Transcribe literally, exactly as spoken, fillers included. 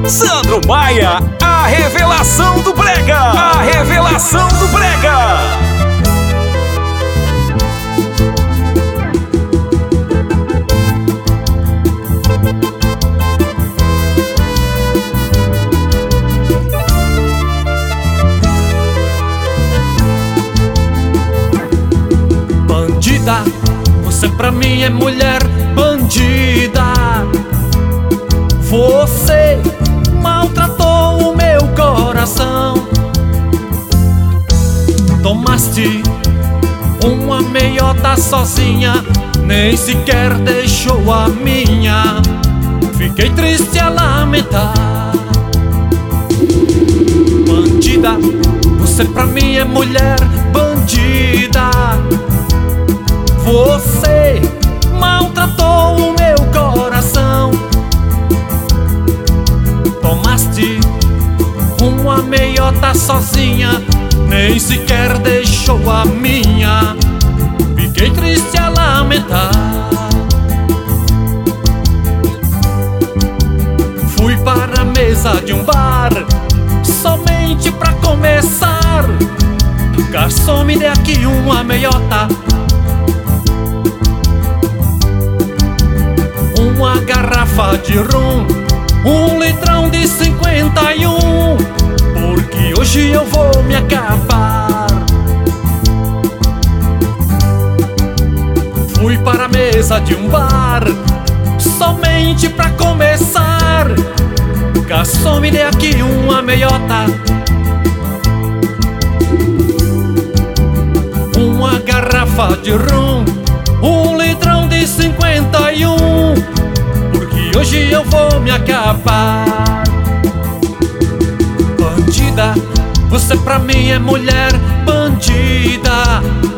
Sandro Maia, a revelação do brega, a revelação do brega. Bandida, você pra mim é mulher bandida. Você maltratou o meu coração. Tomaste uma meiota sozinha, nem sequer deixou a minha. Fiquei triste a lamentar. Bandida, você pra mim é mulher bandida. Você maltratou o meu coração. Tomaste uma meiota sozinha, nem sequer deixou a minha. Fiquei triste a lamentar. Fui para a mesa de um bar somente pra começar. Garçom, me dê aqui uma meiota, uma garrafa de rum, um litrão de cinquenta e um, porque hoje eu vou me acabar. Fui para a mesa de um bar somente pra começar. Garçom, me dê aqui uma meiota, uma garrafa de rum, um litrão de cinquenta e um, porque hoje eu vou me acabar. Bandida, você pra mim é mulher bandida.